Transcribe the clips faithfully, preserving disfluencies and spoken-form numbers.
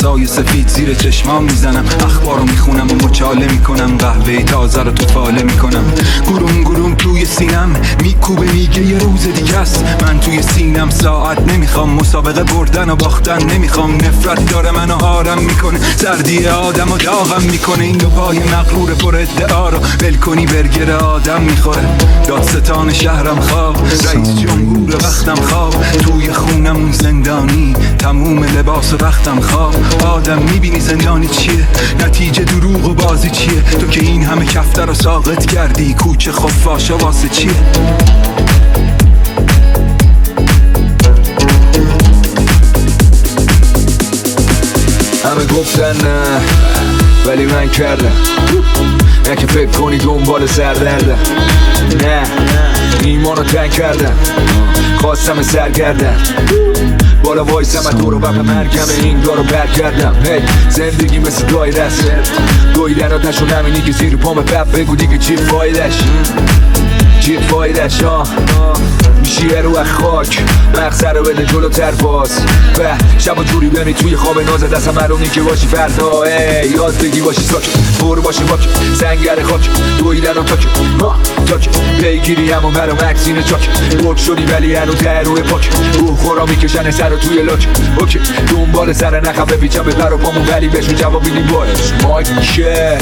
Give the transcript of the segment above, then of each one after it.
عکسای سفید زیر چشمام میزنم، اخبارو میخونم و مچاله میکنم، قهوه تازه رو تو فاله میکنم. گروم گروم توی سینم میکوبه میگه یه روز دیگه است. من توی سینم ساعت نمیخوام، مسابقه بردن و باختن نمیخوام. نفرت داره منو آرم میکنه، سردی آدم و داغم میکنه. این دو پای مغرور پر ادعا رو ول کنی برگر آدم میخوره. دادستان شهرم خواب، رئیس جمهور وقتم خواب. توی خونمون زندانی، تموم لباس وقتم خواب. آدم میبینی زندانی چیه، نتیجه دروغ و بازی چیه. تو که این همه کفتر رو ساقط کردی، کوچه خفاشا واسه چیه؟ همه گفتن نه ولی من کردم، نه که فکر کنی دنبال سردردم. نه ایمانو تنگ کردم، خواستم سرگردم. بالا وایسم دور و بپ مرکمه این دارو برگردم. هی زندگی مثل دایره است، دویدن آتشو نمینی که زیر پام پپ بگو دیگه چی فایدش، چی فایدش. ها میشی رو از خاک، مغزه رو بده جلوتر باز. به شب و جوری بمی توی خواب نازه دستم مرونی که باشی فردا. ای یاد بگی باشی ساکت، برو باشی باک، سنگر خاک، دویدن و تاک. ها تاک پیگیری هم و مرا مکسین چاک. برک شدی ولی هنو ته روی پاک، روح خورا میکشن سر رو توی لاک. اوکی دنبال سر نخم بپیچم به پر و پامون ولی بهشون جواب میدیم باش مایک میشه.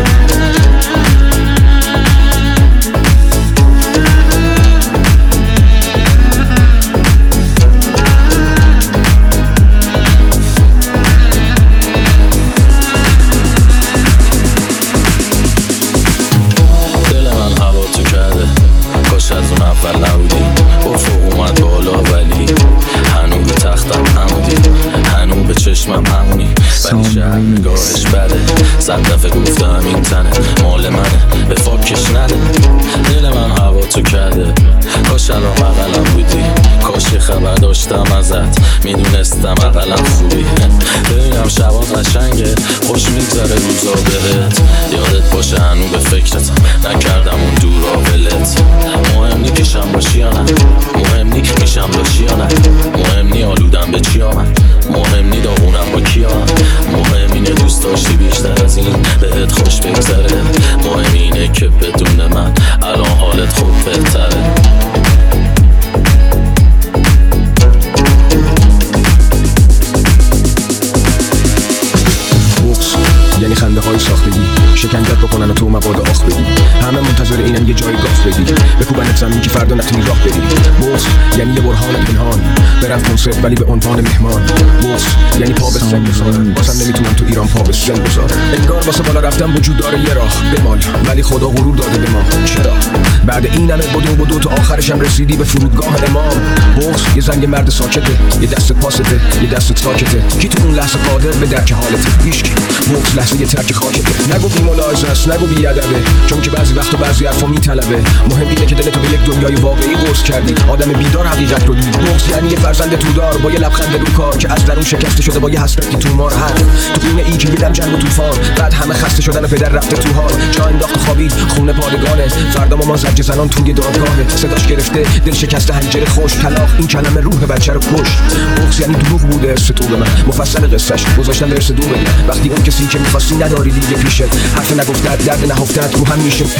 چشمم همونی ولی شهر نگاهش بده. صد دفعه گفتم این تنه مال منه، به فاکش نده. دل من هوا تو کرده، کاش الان بغلم بودی. کاش یه خبر داشتم ازت، میدونستم اقلم خوبی. ببینم شبات قشنگه، خوش میگذره روزا بهت. یادت باشه هنو به فکرت نکردم اون دورا ولت. مهم نی کشم باشی یا نه، مهم نی میشم داشی یا نه، مهم نی آلودم به چی آمد، مهم نی داغونم با کیا. مهم اینه دوست داشتی بیشتر از این بهت خوش بگذره. مهم اینه که بدون من الان حالت خوب بهتره. یعنی خنده های ساختگی، شکنجت بکنن و تو مبادا آخ بدی. همه منتظر اینن یه جای گاف بدی، بکوبنت زمین که فردا نتونی راه بری. بغض یعنی یه برهان پنهان، برم کنسرت ولی به عنوان مهمان. بغض یعنی پا به سن بذارم، بازم نمیتونم تو ایران پا به سن بذارم. انگار واسه بالا رفتم وجود داره یه راه بمال، ولی خدا غرور داده به ما. چرا بعد این همه بدو بدو تا آخرشم رسیدی به فرودگاه امام؟ بغض یه زنگ مرد ساکته، یه دست پاسته، یه دست ساکته. کی تو اون لحظه قادر به درک حالته؟ هیچکی. بغض لحظه یه ترک خاکته. نگو بی ملاحظه است، نگو بی ادبه، چون که بعضی وقتا بعضی حرفا میطلبه. مهم اینه که دلتو به یک دنیای واقعی قرص کردی، آدم بیدار حقیقت رو دید. بغض یعنی یه فرزند تودار با یه لبخند رو کار که از درون شکسته شده با یه حسرتی تو مار. حرف تو خونه ای که دیدم جنگ و طوفان، بعد همه خسته شدن و پدر رفته تو حال. جا انداخت خوابید خونه پادگانه، فردا مامان زجر زنان توی دادگاهه. صداش گرفته دل شکسته حنجره خوش طلاق، این کلمه روح بچه رو کش. بغض یعنی دروغ بوده است تو به من، مفصل قصهش گذاشتم درس دو بگم. وقتی اون کسی که می‌خواستی نداری دیگه پیشت، حرف نگفتت درد نهفتت رو هم میشه.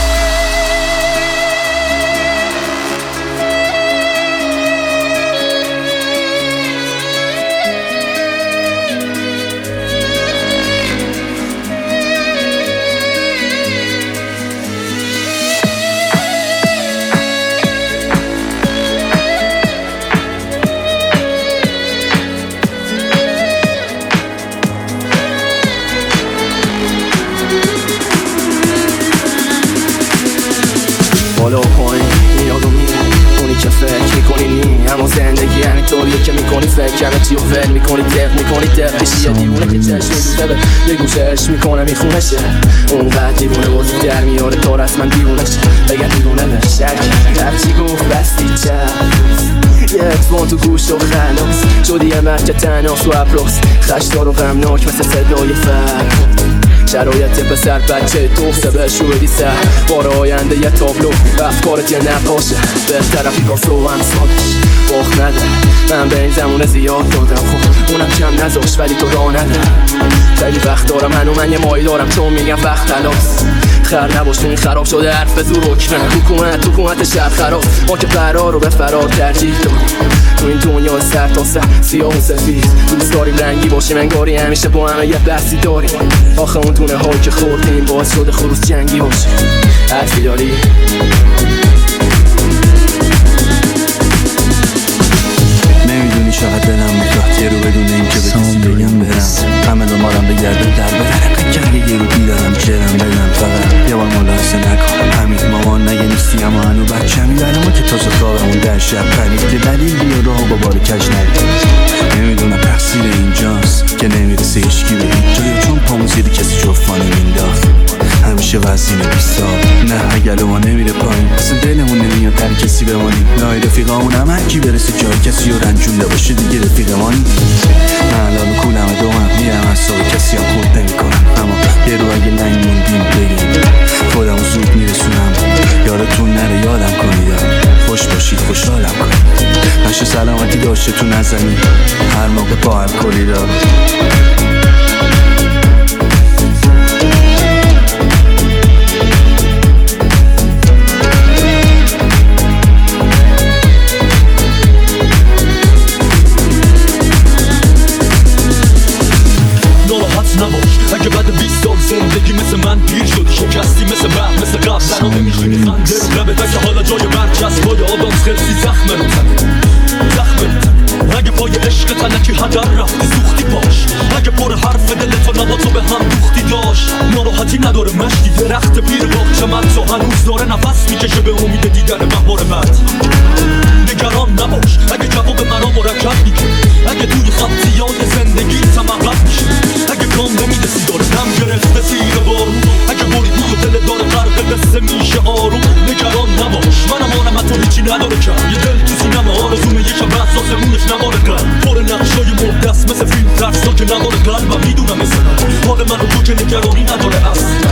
بالا و پایین میاد و میره، اونی که فکر میکنی نی. اما زندگی یعنی طوریه که میکنی فکر همه چی رو ول میکنی، دق میکنی دق بشی یه دیوونه که چشم میدوزه یه گوشه عشق میکنه میخونشه. اونقدر دیوونه بازی در میاره تا رسما دیوونشه. بگه دیوونه بشه هرچی گفت بستی چه، یه اتفان تو گوش و خلاص شدی یه مرکه تناس و ابراز، خشدار و غمناک مثل صدای فرد. شرایط یه پسر بچه توخسه به شوری سه بار آینده یه تابلو افکارت یه نقاشه بهتره پیکاسو هم سادش باخت نده من به این زمونه زیاد دادم خب اونم کم نذاش ولی تو راه نده خیلی وقت دارم هنو من یه مایی دارم چون میگم وقت تلاس خر نباش تو این خراب شده حرف زور حکمه حکومت حکومت شهر خراب ما که فرار رو به فرار ترجیح داریم تو این دنیا سر تا سر سیاه و سفید دوست داریم رنگی باشیم انگاری همیشه با همه یه بحثی داریم آخه اون دونه هایی که خوردیم باعث شده خروس جنگی باشه حرفی داری نمیدونی چقدر دلم میخواد یه رو بدون این که به کسی بگم برم همه دنبالم بگردم در بدرم کرده یه رو بیدارم جرم بدم فقط یه بار ملاحظه نکن همین مامان نگه نیستی اما هنو بچمی برای ما که تازه خوابمون در شب پرید دلیل بیا راه با بار کج نگید نمیدونم تقصیر اینجاست که نمیرسه هیچکی به هیچ جایی چون پامون زیدی کسی جفانه مینداخت همیشه وزین بیستا نه اگل ما نمیره پایین اصلا دلمون نمیاد در کسی بمانیم لای رفیقامون هم هرکی برسه جای کسی رو رنجونده باشه دیگه رفیقمانی من الان کولم دومم میرم اصاب کسی هم خورد نمی کنم اما یه رو اگه لنگ موندیم بگیم خودم زود میرسونم یادتون نره یادم کنید خوش باشید خوشحالم کنید نشه سلامتی داشته تو نزنید هر موقع با هم کلید نباش اگه بعد بیست سال زندگی مثل من پیر شدی شکستی مثل من مثل قبل زنو نمیشونی خنده لبه تا که حالا جای مرکز پای آدامس خرسی زخم رو زنه زخم رو زنه اگه پای عشق تنکی هدر رفتی سوختی باش اگه پر حرف دلتو نبا تو به هم دوختی داشت ناراحتی نداره مشتی درخت پیر باغچه من تو هنوز داره نفس میکشه به امید دیدن بهار بعد نگران نباش اگه جواب مرا مرکب میگه اگه توی خط یاد زندگی تمقب میشه اگه کام نمیدسی داره نم گرفته سیر بارون اگه بریدی و دل داره غرق قصه میشه آروم نگران نباش منم آنم حتی هیچی نداره کم یه دل تو سینم آرزومه یکم بس آسمونش نباره کن پر نقشای مردست مثل فیلم ترسا که نداره قلبم میدونم مثل حال من رو تو که نگرانی نداره اصلا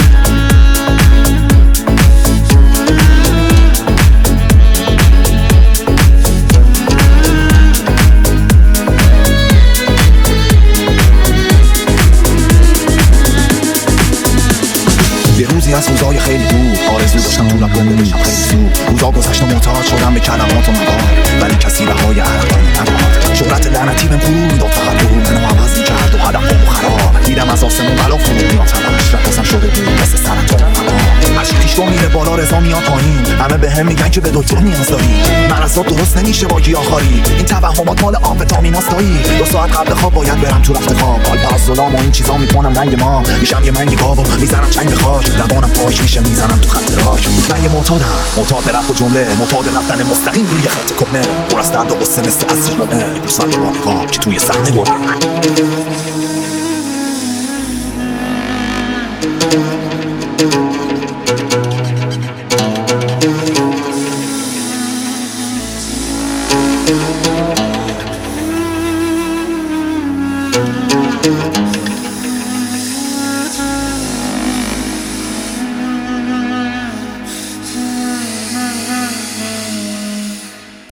روزی از روزای خیلی دور آرزو داشتم تو لب گنده بشم خیلی زود روزا گذشت و معتاد شدم به کلمات و مواد ولی کسی رهای عرقان نداد شهرت لعنتی بهم فرو میداد فقط برو منو عوض میکرد و هدفم خراب دیدم از آسمون بلا فرو میاد همش رقصم شده بود مثل سرطان هرچی پیشوا میره بالا رضا میاد پایین همه به هم میگن که به دکتر نیاز داری من از درست نمیشه با گیاهخواری این توهمات مال آمفتامیناستایی دو ساعت قبل خواب باید برم تو رفت خواب حال از ظلام و این چیزا میکنم رنگ ما میشم یه منگی گاو میزنم چنگ خاک لبانم پاک میشه میزنم تو خط راک من یه معتادم معتاد رفت و جمله معتاد رفتن مستقیم روی خط کهنه پر از درد و قصه مثل عصر مونه دوستان که با که توی صحنه گرده